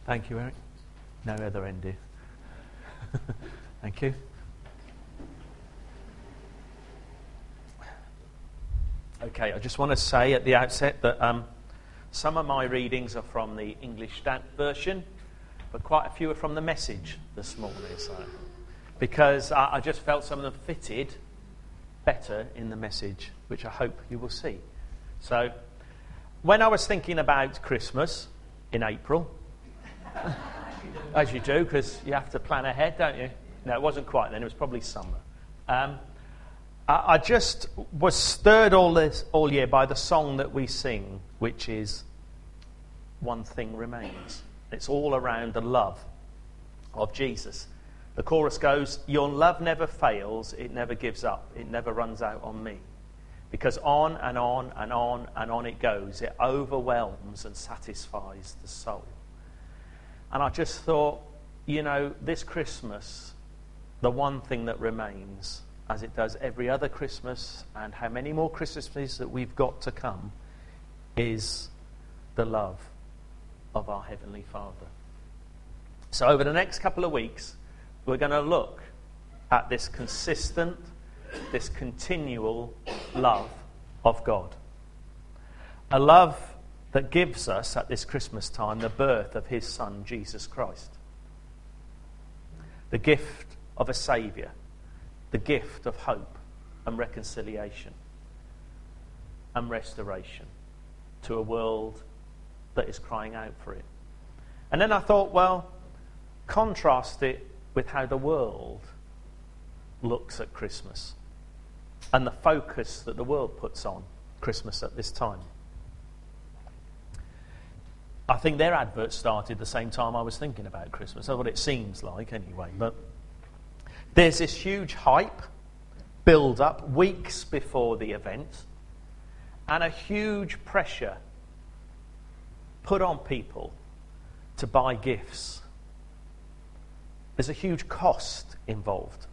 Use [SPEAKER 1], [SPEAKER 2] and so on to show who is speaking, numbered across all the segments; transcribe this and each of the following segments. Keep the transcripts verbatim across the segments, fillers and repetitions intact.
[SPEAKER 1] Thank you, Eric. No other end, dear. Thank you. Okay, I just want to say at the outset that um, some of my readings are from the English Standard Version, but quite a few are from the Message this morning. So, because I, I just felt some of them fitted better in the Message, which I hope you will see. So, when I was thinking about Christmas in April, as you do, because you have to plan ahead, don't you? No, it wasn't quite then. It was probably summer. Um, I, I just was stirred all this all year by the song that we sing, which is "One Thing Remains." It's all around the love of Jesus. The chorus goes, "Your love never fails, it never gives up, it never runs out on me." Because on and on and on and on it goes. It overwhelms and satisfies the soul. And I just thought, you know, this Christmas, the one thing that remains, as it does every other Christmas, and how many more Christmases that we've got to come, is the love of our Heavenly Father. So over the next couple of weeks, we're going to look at this consistent, this continual love of God. A love that gives us, at this Christmas time, the birth of his Son, Jesus Christ. The gift of a Saviour. The gift of hope and reconciliation and restoration to a world that is crying out for it. And then I thought, well, contrast it with how the world looks at Christmas and the focus that the world puts on Christmas at this time. I think their advert started the same time I was thinking about Christmas. That's what it seems like anyway. But there's this huge hype, build up weeks before the event, and a huge pressure put on people to buy gifts. There's a huge cost involved.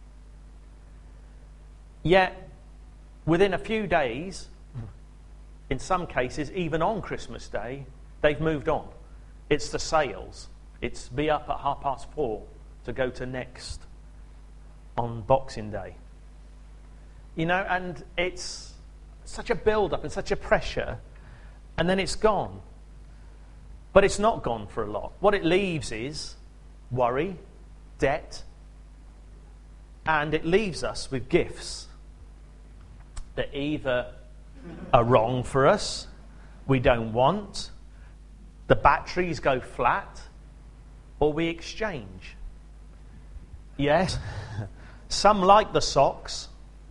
[SPEAKER 1] Yet, within a few days, in some cases, even on Christmas Day, they've moved on. It's the sales. It's be up at half past four to go to Next on Boxing Day. You know, and it's such a build-up and such a pressure, and then it's gone. But it's not gone for a lot. What it leaves is worry, debt, and it leaves us with gifts that either are wrong for us, we don't want, the batteries go flat, or we exchange. Yes, some, like the socks,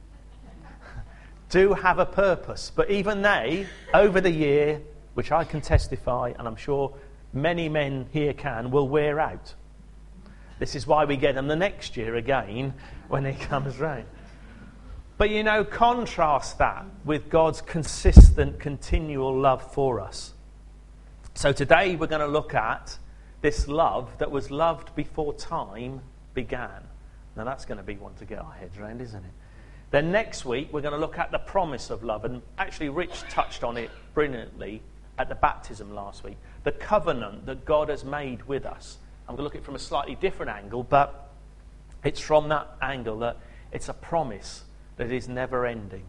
[SPEAKER 1] do have a purpose, but even they, over the year, which I can testify, and I'm sure many men here can, will wear out. This is why we get them the next year again when it comes round. But you know, contrast that with God's consistent, continual love for us. So today we're going to look at this love that was loved before time began. Now that's going to be one to get our heads around, isn't it? Then next week we're going to look at the promise of love. And actually Rich touched on it brilliantly at the baptism last week. The covenant that God has made with us. I'm going to look at it from a slightly different angle, but it's from that angle that it's a promise that is never ending.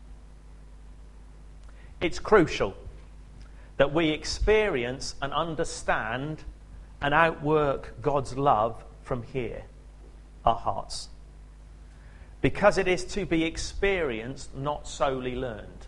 [SPEAKER 1] It's crucial that we experience and understand and outwork God's love from here, our hearts. Because it is to be experienced, not solely learned.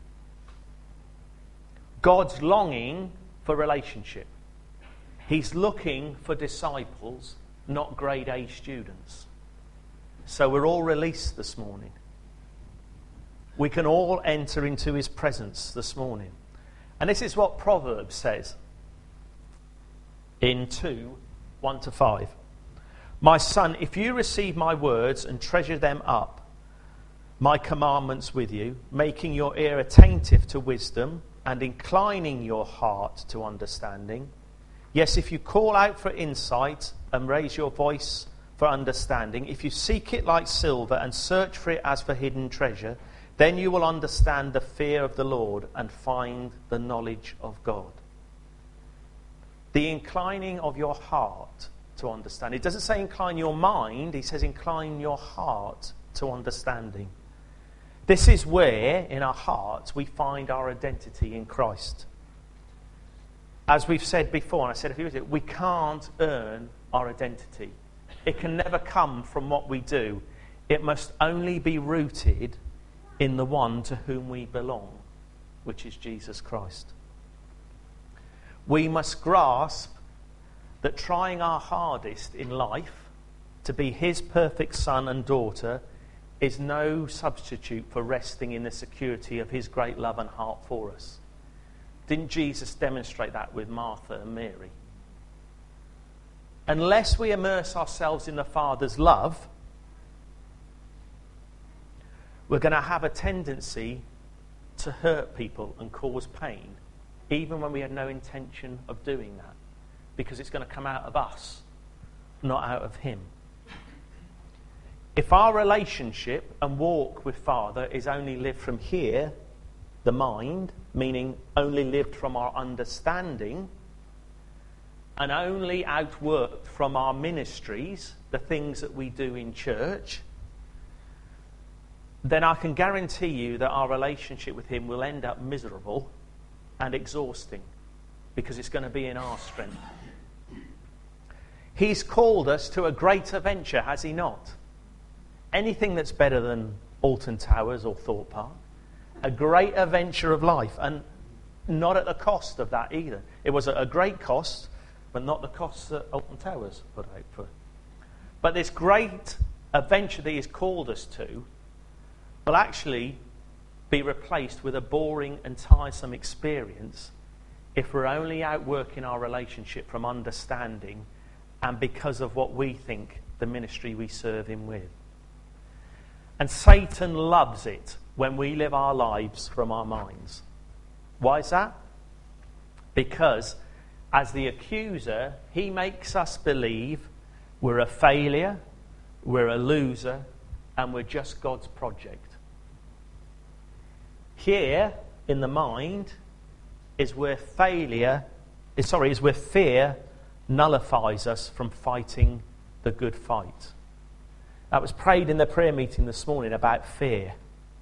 [SPEAKER 1] God's longing for relationship. He's looking for disciples, not grade A students. So we're all released this morning. We can all enter into his presence this morning. And this is what Proverbs says in two, one to five. My son, if you receive my words and treasure them up, my commandments with you, making your ear attentive to wisdom and inclining your heart to understanding. Yes, if you call out for insight and raise your voice for understanding, if you seek it like silver and search for it as for hidden treasure, then you will understand the fear of the Lord and find the knowledge of God. the inclining of your heart to understand. It doesn't say incline your mind, he says incline your heart to understanding. This is where, in our hearts, we find our identity in Christ. As we've said before, and I said a few years ago, we can't earn our identity. It can never come from what we do. It must only be rooted in the one to whom we belong, which is Jesus Christ. We must grasp that trying our hardest in life to be his perfect son and daughter is no substitute for resting in the security of his great love and heart for us. Didn't Jesus demonstrate that with Martha and Mary? Unless we immerse ourselves in the Father's love, we're going to have a tendency to hurt people and cause pain, even when we had no intention of doing that, because it's going to come out of us, not out of him. If our relationship and walk with Father is only lived from here, the mind, meaning only lived from our understanding, and only outworked from our ministries, the things that we do in church, then I can guarantee you that our relationship with him will end up miserable and exhausting, because it's going to be in our strength. He's called us to a greater venture, has he not? Anything that's better than Alton Towers or Thorpe Park. A greater venture of life, and not at the cost of that either. It was at a great cost, but not the costs that Alton Towers put out for. But this great adventure that he's called us to will actually be replaced with a boring and tiresome experience if we're only outworking our relationship from understanding and because of what we think the ministry we serve him with. And Satan loves it when we live our lives from our minds. Why is that? Because as the accuser, he makes us believe we're a failure, we're a loser, and we're just God's project. Here, in the mind, is where failure, is, sorry, is where fear nullifies us from fighting the good fight. That was prayed in the prayer meeting this morning about fear.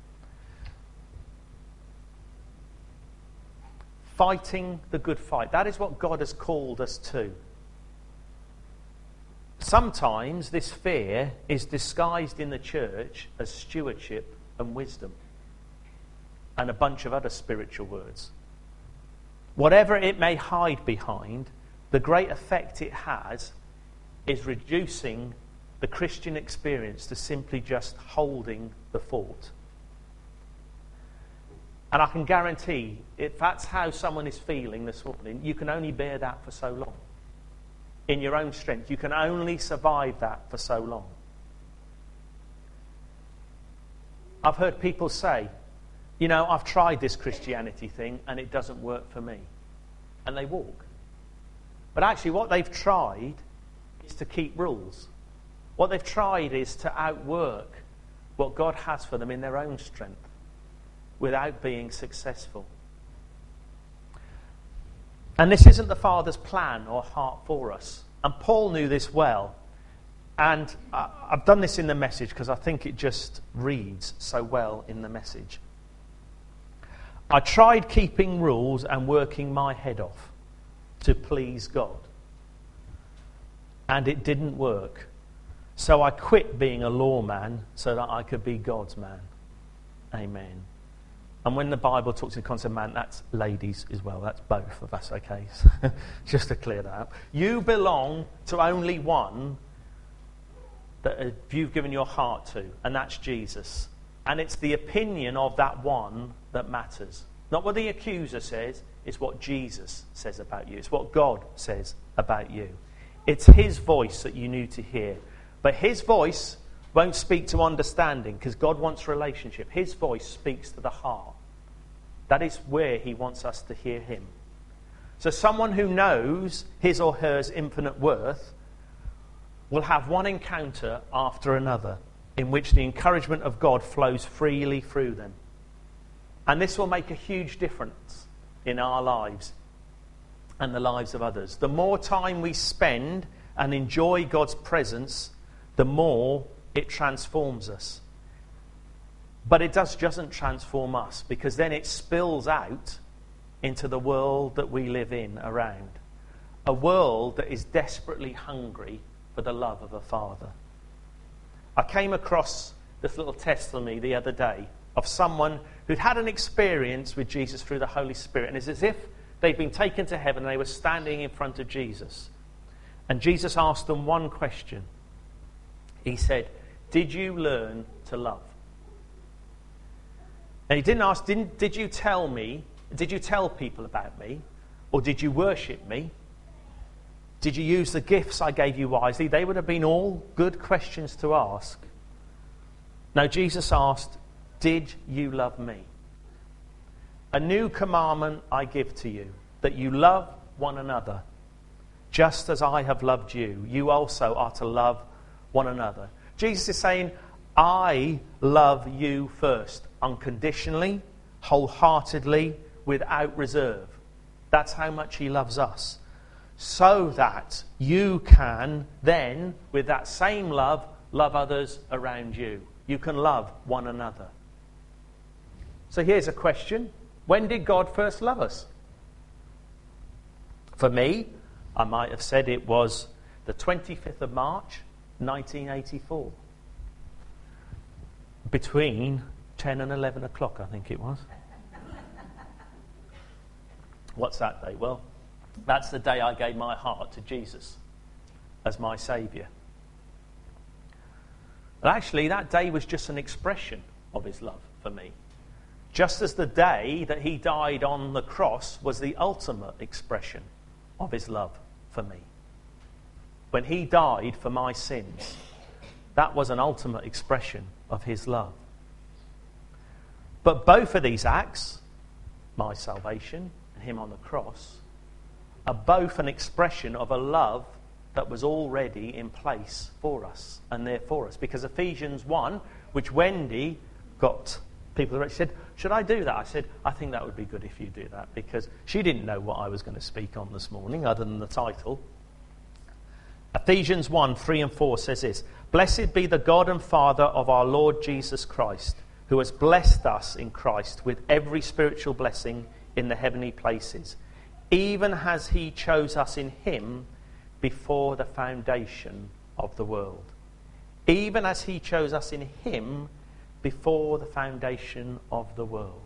[SPEAKER 1] Fighting the good fight. That is what God has called us to. Sometimes this fear is disguised in the church as stewardship and wisdom and a bunch of other spiritual words. Whatever it may hide behind, the great effect it has is reducing the Christian experience to simply just holding the fort. And I can guarantee, if that's how someone is feeling this morning, you can only bear that for so long. In your own strength, you can only survive that for so long. I've heard people say, you know, I've tried this Christianity thing and it doesn't work for me. And they walk. But actually what they've tried is to keep rules. What they've tried is to outwork what God has for them in their own strength without being successful. And this isn't the Father's plan or heart for us. And Paul knew this well. And I've done this in the message because I think it just reads so well in the message. I tried keeping rules and working my head off to please God. And it didn't work. So I quit being a lawman so that I could be God's man. Amen. And when the Bible talks in the concept of man, that's ladies as well. That's both of us, okay? Just to clear that up. You belong to only one that you've given your heart to, and that's Jesus. And it's the opinion of that one that matters. Not what the accuser says, it's what Jesus says about you. It's what God says about you. It's his voice that you need to hear. But his voice won't speak to understanding because God wants relationship. His voice speaks to the heart. That is where he wants us to hear him. So someone who knows his or her infinite worth will have one encounter after another in which the encouragement of God flows freely through them. And this will make a huge difference in our lives. and the lives of others. The more time we spend and enjoy God's presence, the more it transforms us. But it does, doesn't transform us, because then it spills out into the world that we live in around. A world that is desperately hungry for the love of a Father. I came across this little testimony the other day of someone who'd had an experience with Jesus through the Holy Spirit. And it's as if they'd been taken to heaven and they were standing in front of Jesus. And Jesus asked them one question. He said, "Did you learn to love?" And he didn't ask, didn't, did you tell me, did you tell people about me? Or did you worship me? Did you use the gifts I gave you wisely? They would have been all good questions to ask. Now Jesus asked, "Did you love me? A new commandment I give to you, that you love one another. Just as I have loved you, you also are to love one another." Jesus is saying, I love you first, unconditionally, wholeheartedly, without reserve. That's how much he loves us. So that you can then, with that same love, love others around you. You can love one another. So here's a question. When did God first love us? For me, I might have said it was the twenty-fifth of March, nineteen eighty-four. Between ten and eleven o'clock, I think it was. What's that day? Well, that's the day I gave my heart to Jesus as my Saviour. But actually, that day was just an expression of his love for me. Just as the day that he died on the cross was the ultimate expression of his love for me. When he died for my sins, that was an ultimate expression of his love. But both of these acts, my salvation and him on the cross, are both an expression of a love that was already in place for us and there for us. Because Ephesians one, which Wendy got people that said, "Should I do that?" I said, "I think that would be good if you do that," because she didn't know what I was going to speak on this morning other than the title. Ephesians one, three and four says this: "Blessed be the God and Father of our Lord Jesus Christ, who has blessed us in Christ with every spiritual blessing in the heavenly places, even as he chose us in him before the foundation of the world." Even as he chose us in him before the foundation of the world.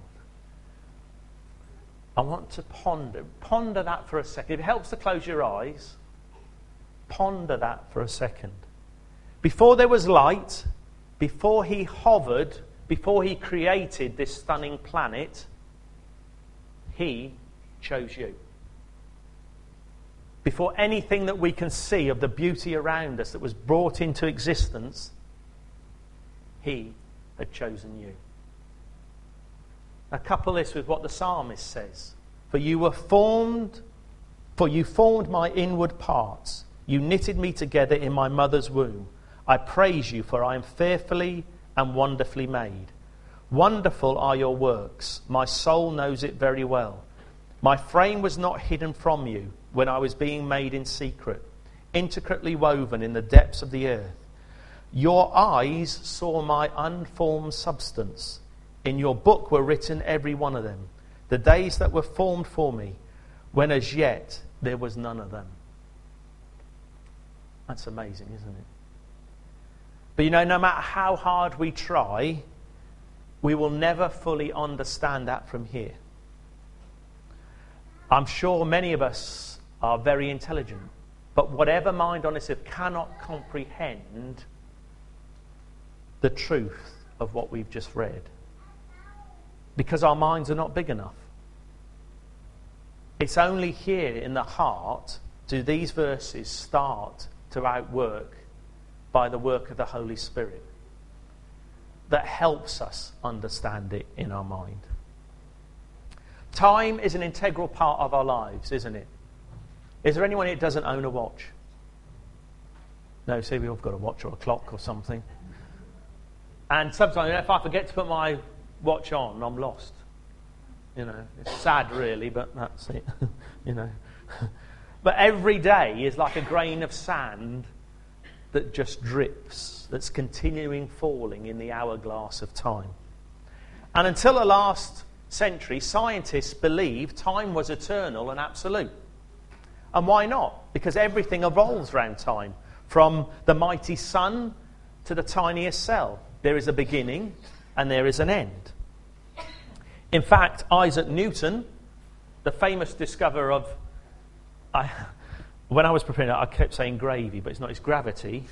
[SPEAKER 1] I want to ponder, ponder that for a second. If it helps to close your eyes, ponder that for a second. Before there was light, before he hovered, before he created this stunning planet, he chose you. Before anything that we can see of the beauty around us that was brought into existence, he had chosen you. Now couple this with what the psalmist says. For you were formed, for you formed my inward parts. You knitted me together in my mother's womb. I praise you, for I am fearfully and wonderfully made. Wonderful are your works. My soul knows it very well. My frame was not hidden from you when I was being made in secret, intricately woven in the depths of the earth. Your eyes saw my unformed substance. In your book were written every one of them, the days that were formed for me, when as yet there was none of them. That's amazing, isn't it? But you know, no matter how hard we try, we will never fully understand that from here. I'm sure many of us are very intelligent, but whatever mind on this earth cannot comprehend the truth of what we've just read, because our minds are not big enough. It's only here in the heart do these verses start to outwork by the work of the Holy Spirit that helps us understand it in our mind. Time is an integral part of our lives, isn't it? Is there anyone who doesn't own a watch? No, see, we've all got a watch or a clock or something. And sometimes, if I forget to put my watch on, I'm lost. You know, it's sad really, but that's it. You know, But every day is like a grain of sand that just drips, that's continuing falling in the hourglass of time. And until the last century, scientists believed time was eternal and absolute. And why not? Because everything evolves around time. From the mighty sun to the tiniest cell, there is a beginning and there is an end. In fact, Isaac Newton, the famous discoverer of... I, when I was preparing it, I kept saying gravy, but it's not, it's gravity.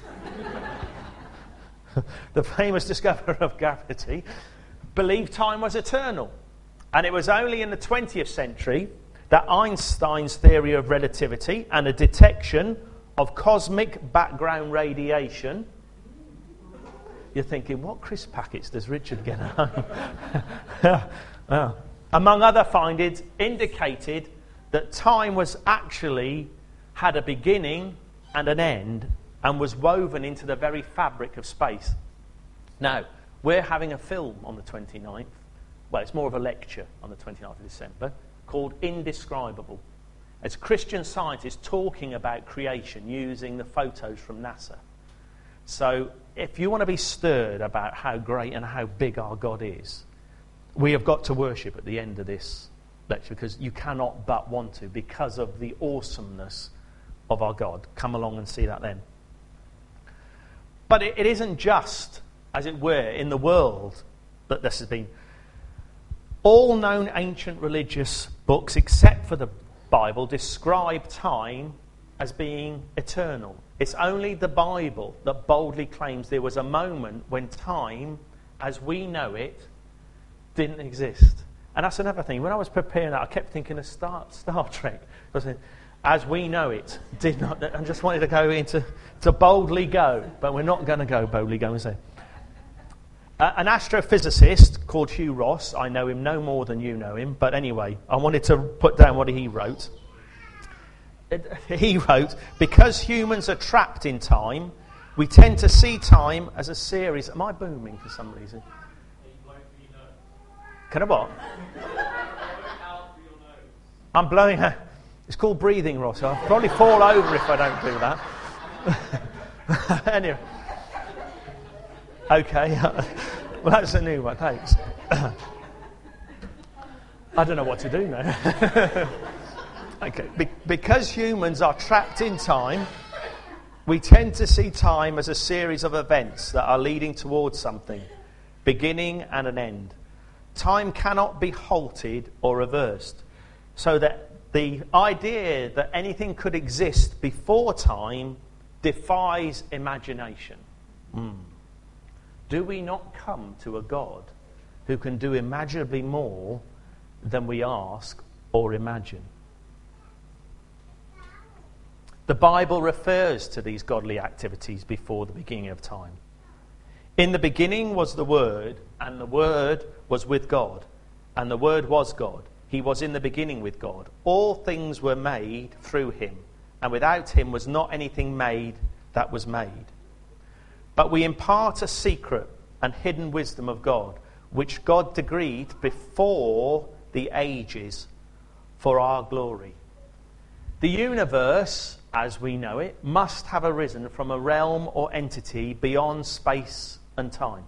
[SPEAKER 1] The famous discoverer of gravity believed time was eternal. And it was only in the twentieth century that Einstein's theory of relativity and the detection of cosmic background radiation... You're thinking, what crisp packets does Richard get at home? uh, among other findings, indicated that time was actually had a beginning and an end and was woven into the very fabric of space. Now, we're having a film on the twenty-ninth. Well, it's more of a lecture on the twenty-ninth of December called Indescribable. It's Christian scientists talking about creation using the photos from NASA. So if you want to be stirred about how great and how big our God is, we have got to worship at the end of this lecture, because you cannot but want to, because of the awesomeness of our God. Come along and see that then. But it, it isn't just, as it were, in the world that this has been. All known ancient religious books, except for the Bible, describe time as being eternal. It's only the Bible that boldly claims there was a moment when time, as we know it, didn't exist. And that's another thing. When I was preparing that, I kept thinking of Star, Star Trek. I was saying, as we know it, did not. I just wanted to go into to boldly go, but we're not going to go boldly go and say. Uh, an astrophysicist called Hugh Ross. I know him no more than you know him, but anyway, I wanted to put down what he wrote. He wrote, because humans are trapped in time, we tend to see time as a series. Am I booming for some reason? Can I what? I'm blowing out. It's called breathing, Ross. I'll probably fall over if I don't do that. Anyway. Okay. Well, that's a new one. Thanks. I don't know what to do now. Okay. Be- because humans are trapped in time, we tend to see time as a series of events that are leading towards something, beginning and an end. Time cannot be halted or reversed, so that the idea that anything could exist before time defies imagination. Mm. Do we not come to a God who can do immeasurably more than we ask or imagine? The Bible refers to these godly activities before the beginning of time. In the beginning was the Word, and the Word was with God, and the Word was God. He was in the beginning with God. All things were made through him, and without him was not anything made that was made. But we impart a secret and hidden wisdom of God, which God decreed before the ages for our glory. The universe, as we know it, must have arisen from a realm or entity beyond space and time.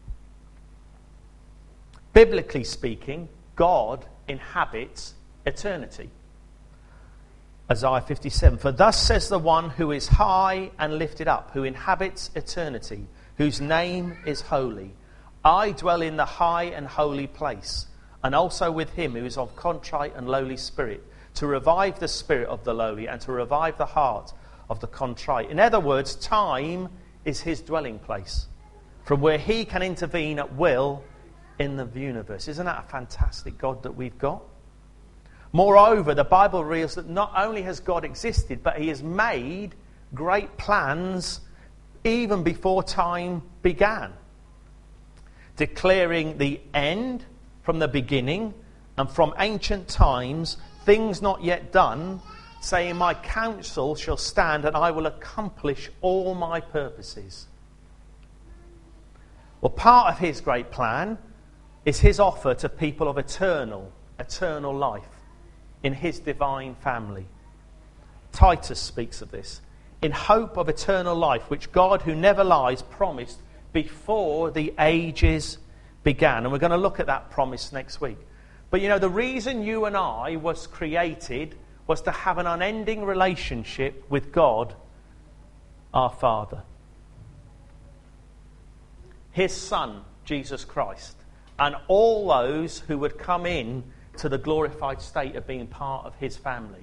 [SPEAKER 1] Biblically speaking, God inhabits eternity. Isaiah fifty-seven, for thus says the one who is high and lifted up, who inhabits eternity, whose name is holy. I dwell in the high and holy place, and also with him who is of contrite and lowly spirit, to revive the spirit of the lowly and to revive the heart of the contrite. In other words, time is his dwelling place, from where he can intervene at will in the universe. Isn't that a fantastic God that we've got? Moreover, the Bible reveals that not only has God existed, but he has made great plans even before time began, declaring the end from the beginning and from ancient times, things not yet done, saying, my counsel shall stand and I will accomplish all my purposes. Well, part of his great plan is his offer to people of eternal, eternal life in his divine family. Titus speaks of this. In hope of eternal life, which God, who never lies, promised before the ages began. And we're going to look at that promise next week. But you know, the reason you and I was created was to have an unending relationship with God, our Father. His Son, Jesus Christ, and all those who would come in to the glorified state of being part of his family.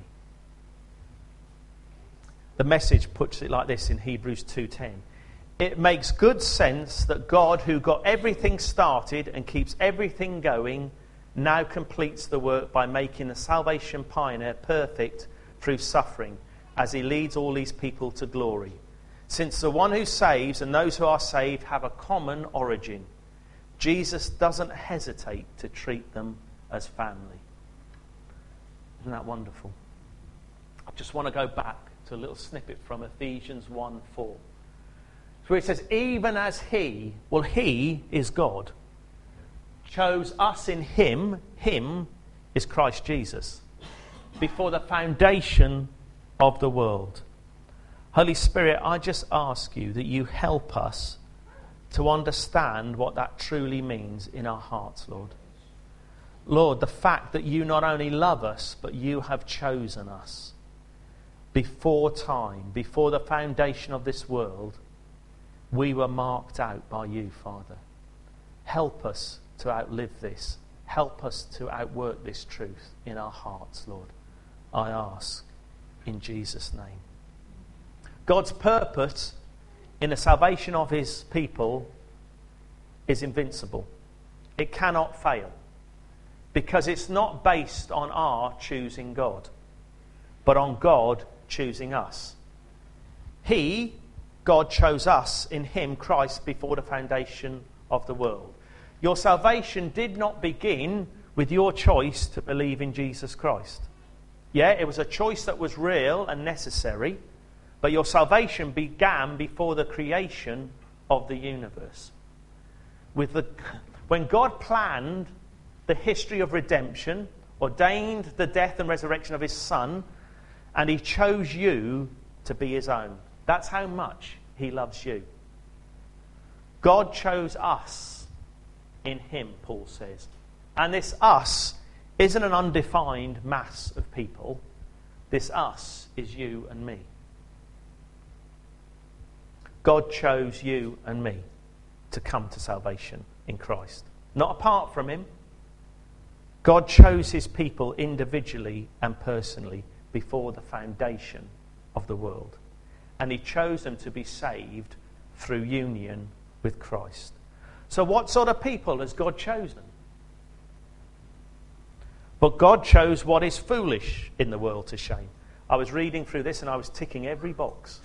[SPEAKER 1] The Message puts it like this in Hebrews two ten. It makes good sense that God, who got everything started and keeps everything going, now completes the work by making the salvation pioneer perfect through suffering, as he leads all these people to glory. Since the one who saves and those who are saved have a common origin, Jesus doesn't hesitate to treat them as family. Isn't that wonderful? I just want to go back to a little snippet from Ephesians one four. Where it says, even as he, well, he is God, chose us in him, him is Christ Jesus, before the foundation of the world. Holy Spirit, I just ask you that you help us to understand what that truly means in our hearts, Lord. Lord, the fact that you not only love us, but you have chosen us before time, before the foundation of this world, we were marked out by you, Father. Help us to outlive this. Help us to outwork this truth in our hearts, Lord. I ask in Jesus' name. God's purpose in the salvation of his people is invincible. It cannot fail, because it's not based on our choosing God, but on God choosing us. He, God, chose us in him, Christ, before the foundation of the world. Your salvation did not begin with your choice to believe in Jesus Christ. Yeah, it was a choice that was real and necessary, but your salvation began before the creation of the universe. With the, when God planned the history of redemption, ordained the death and resurrection of his Son, and he chose you to be his own. That's how much he loves you. God chose us in him, Paul says. And this us isn't an undefined mass of people. This us is you and me. God chose you and me to come to salvation in Christ. Not apart from him. God chose his people individually and personally before the foundation of the world. And he chose them to be saved through union with Christ. So what sort of people has God chosen? But God chose what is foolish in the world to shame. I was reading through this and I was ticking every box.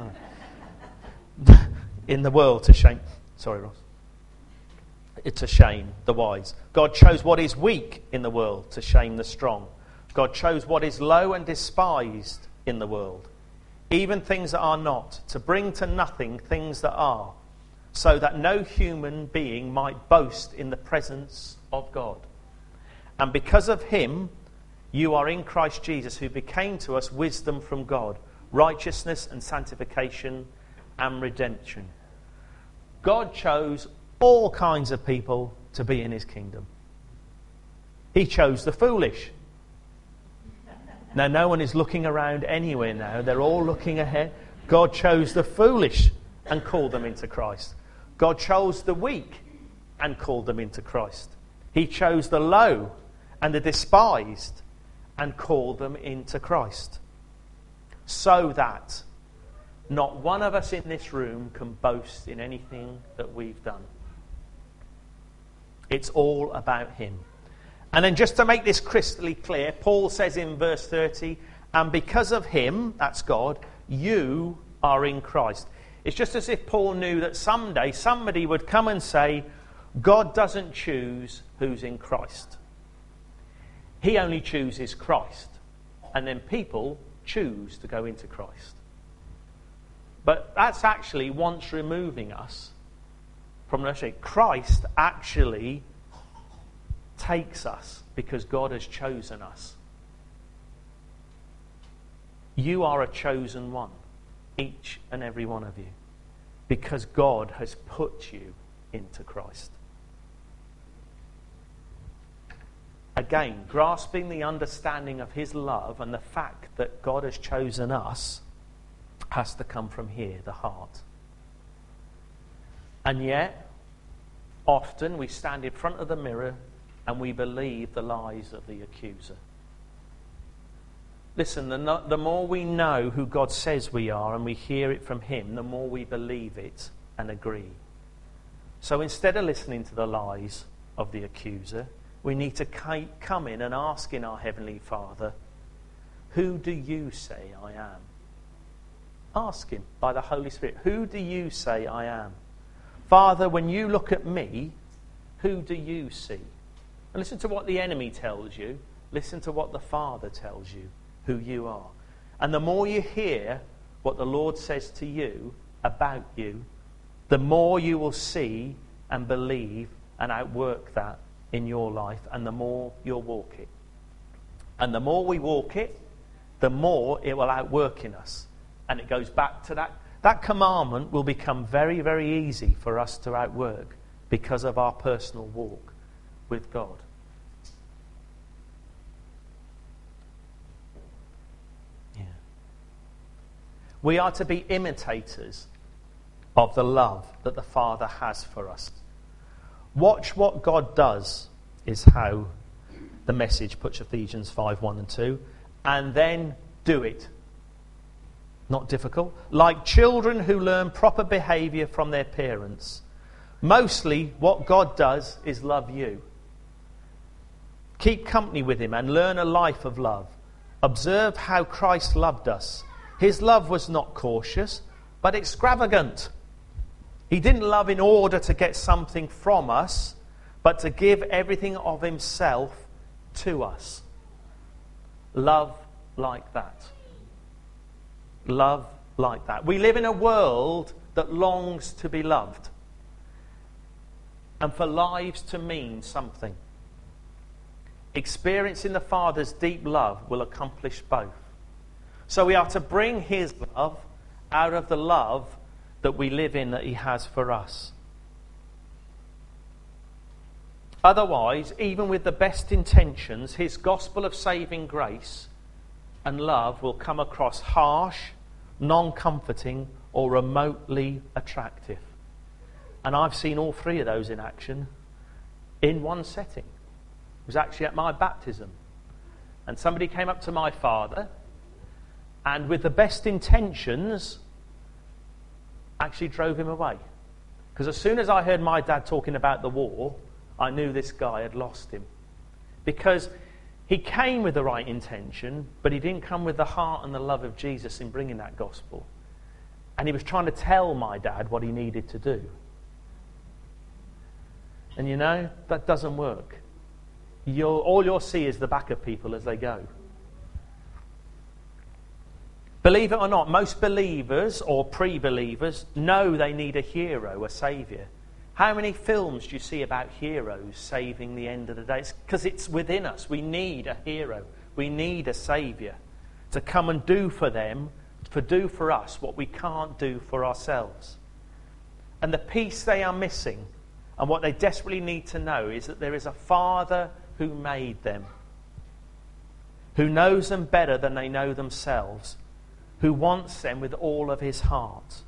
[SPEAKER 1] In the world to shame. Sorry, Ross. It's a shame, the wise. God chose what is weak in the world to shame the strong. God chose what is low and despised in the world, even things that are not, to bring to nothing things that are, so that no human being might boast in the presence of God. And because of him, you are in Christ Jesus, who became to us wisdom from God, righteousness and sanctification and redemption. God chose all kinds of people to be in his kingdom. He chose the foolish. Now, no one is looking around anywhere now. They're all looking ahead. God chose the foolish and called them into Christ. God chose the weak and called them into Christ. He chose the low and the despised and called them into Christ. So that not one of us in this room can boast in anything that we've done. It's all about him. And then just to make this crystally clear, Paul says in verse thirty, and because of him, that's God, you are in Christ. It's just as if Paul knew that someday somebody would come and say, God doesn't choose who's in Christ. He only chooses Christ. And then people choose to go into Christ. But that's actually once removing us from the Christ actually takes us because God has chosen us. You are a chosen one, each and every one of you, because God has put you into Christ. Again, grasping the understanding of his love and the fact that God has chosen us has to come from here, the heart. And yet, often we stand in front of the mirror and we believe the lies of the accuser. Listen, the, no, the more we know who God says we are and we hear it from him, the more we believe it and agree. So instead of listening to the lies of the accuser, we need to come in and ask in our Heavenly Father, who do you say I am? Ask him by the Holy Spirit, who do you say I am? Father, when you look at me, who do you see? And listen to what the enemy tells you. Listen to what the Father tells you, who you are. And the more you hear what the Lord says to you about you, the more you will see and believe and outwork that in your life, and the more you'll walk it. And the more we walk it, the more it will outwork in us. And it goes back to that. That commandment will become very, very easy for us to outwork because of our personal walk with God. Yeah. We are to be imitators of the love that the Father has for us. Watch what God does is how the message puts Ephesians five, one and two. And then do it. Not difficult. Like children who learn proper behaviour from their parents. Mostly what God does is love you. Keep company with him and learn a life of love. Observe how Christ loved us. His love was not cautious, but extravagant. He didn't love in order to get something from us, but to give everything of himself to us. Love like that. Love like that. We live in a world that longs to be loved, and for lives to mean something. Experiencing the Father's deep love will accomplish both. So we are to bring his love out of the love that we live in, that he has for us. Otherwise, even with the best intentions, his gospel of saving grace and love will come across harsh, non-comforting, or remotely attractive. And I've seen all three of those in action in one setting. It was actually at my baptism. And somebody came up to my father, and with the best intentions, actually drove him away. Because as soon as I heard my dad talking about the war, I knew this guy had lost him. Because he came with the right intention, but he didn't come with the heart and the love of Jesus in bringing that gospel. And he was trying to tell my dad what he needed to do. And you know, that doesn't work. You'll, all you'll see is the back of people as they go. Believe it or not, most believers or pre-believers know they need a hero, a saviour. How many films do you see about heroes saving the end of the day? It's because it's within us. We need a hero. We need a saviour to come and do for them, to do for us what we can't do for ourselves. And the piece they are missing, and what they desperately need to know, is that there is a Father who made them, who knows them better than they know themselves, who wants them with all of his heart.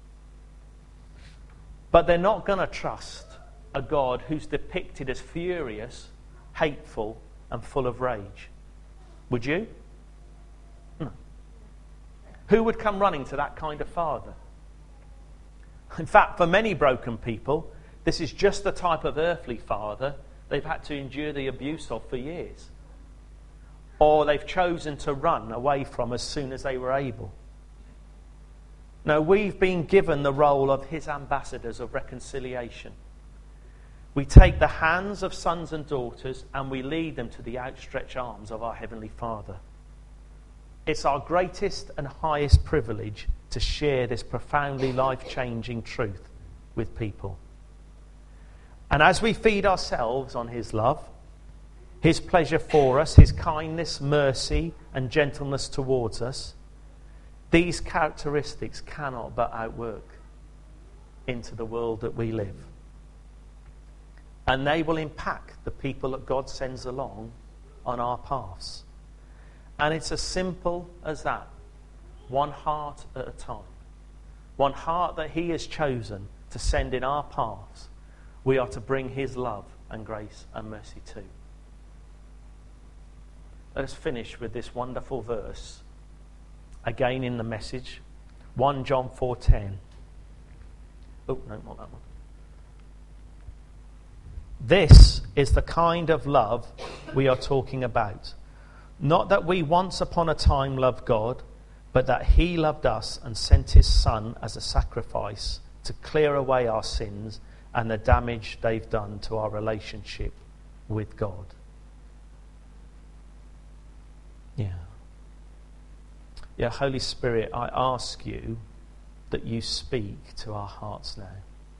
[SPEAKER 1] But they're not going to trust a God who's depicted as furious, hateful, and full of rage. Would you? No. Who would come running to that kind of father? In fact, for many broken people, this is just the type of earthly father they've had to endure the abuse of for years. Or they've chosen to run away from as soon as they were able. No, we've been given the role of his ambassadors of reconciliation. We take the hands of sons and daughters and we lead them to the outstretched arms of our Heavenly Father. It's our greatest and highest privilege to share this profoundly life-changing truth with people. And as we feed ourselves on his love, his pleasure for us, his kindness, mercy, and gentleness towards us, These characteristics cannot but outwork into the world that we live. And they will impact the people that God sends along on our paths. And it's as simple as that. One heart at a time. One heart that he has chosen to send in our paths. We are to bring his love and grace and mercy to. Let us finish with this wonderful verse. Again in the Message. First John four ten. Oh, no, not that one. This is the kind of love we are talking about. Not that we once upon a time loved God, but that he loved us and sent his Son as a sacrifice to clear away our sins and the damage they've done to our relationship with God. Yeah. Yeah, Holy Spirit, I ask you that you speak to our hearts now.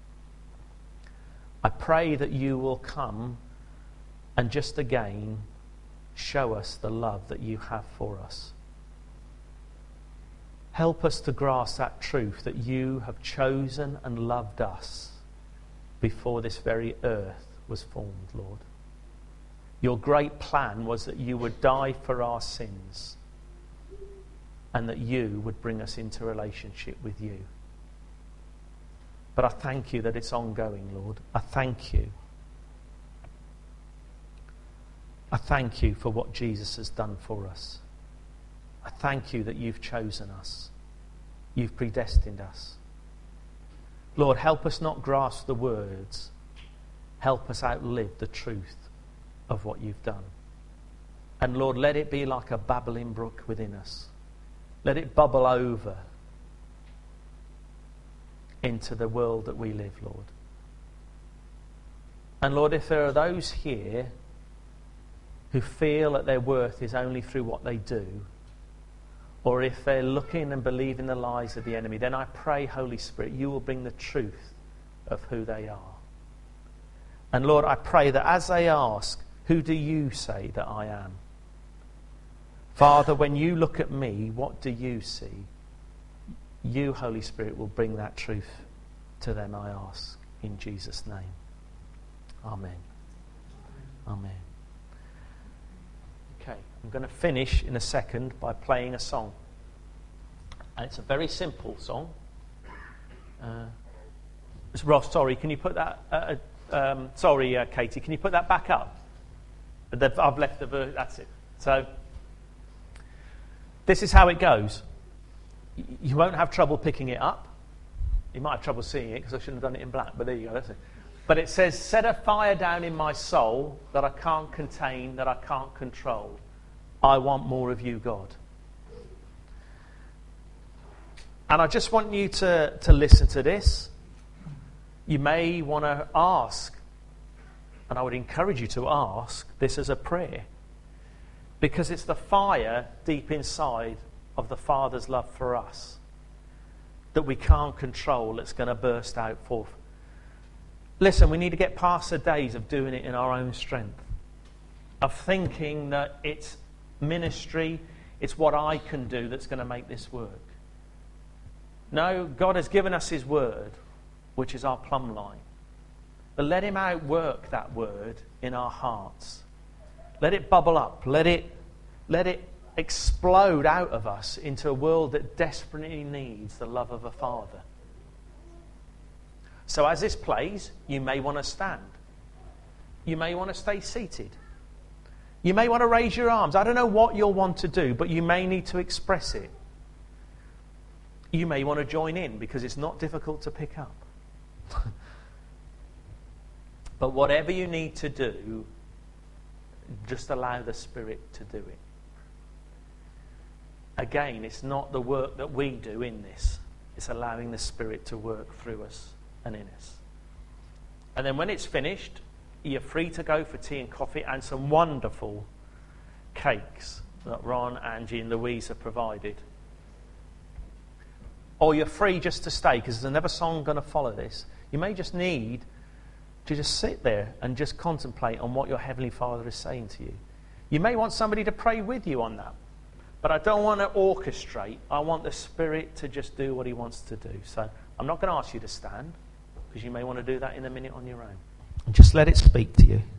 [SPEAKER 1] I pray that you will come and just again show us the love that you have for us. Help us to grasp that truth that you have chosen and loved us before this very earth was formed, Lord. Your great plan was that you would die for our sins and that you would bring us into relationship with you. But I thank you that it's ongoing, Lord. I thank you. I thank you for what Jesus has done for us. I thank you that you've chosen us. You've predestined us. Lord, help us not grasp the words. Help us outlive the truth of what you've done. And Lord, let it be like a babbling brook within us. Let it bubble over into the world that we live, Lord. And Lord, if there are those here who feel that their worth is only through what they do, or if they're looking and believing the lies of the enemy, then I pray, Holy Spirit, you will bring the truth of who they are. And Lord, I pray that as they ask, who do you say that I am? Father, when you look at me, what do you see? You, Holy Spirit, will bring that truth to them, I ask, in Jesus' name. Amen. Amen. Okay, I'm going to finish in a second by playing a song. And it's a very simple song. Uh, Ross, sorry, can you put that... Uh, um, sorry, uh, Katie, can you put that back up? I've left the verse, that's it. So, this is how it goes. You won't have trouble picking it up. You might have trouble seeing it because I shouldn't have done it in black, but there you go, that's it. But it says, set a fire down in my soul that I can't contain, that I can't control. I want more of you, God. And I just want you to, to listen to this. You may want to ask, and I would encourage you to ask this as a prayer, because it's the fire deep inside of the Father's love for us that we can't control that's going to burst out forth. Listen, we need to get past the days of doing it in our own strength, of thinking that it's ministry, it's what I can do that's going to make this work. No, God has given us his word, which is our plumb line. But let him outwork that word in our hearts. Let it bubble up. Let it, let it explode out of us into a world that desperately needs the love of a Father. So as this plays, you may want to stand. You may want to stay seated. You may want to raise your arms. I don't know what you'll want to do, but you may need to express it. You may want to join in because it's not difficult to pick up. But whatever you need to do, just allow the Spirit to do it. Again, it's not the work that we do in this. It's allowing the Spirit to work through us and in us. And then when it's finished, you're free to go for tea and coffee and some wonderful cakes that Ron, Angie and Louise have provided. Or you're free just to stay, because there's another song going to follow this. You may just need to just sit there and just contemplate on what your Heavenly Father is saying to you. You may want somebody to pray with you on that. But I don't want to orchestrate. I want the Spirit to just do what he wants to do. So I'm not going to ask you to stand, because you may want to do that in a minute on your own. Just let it speak to you.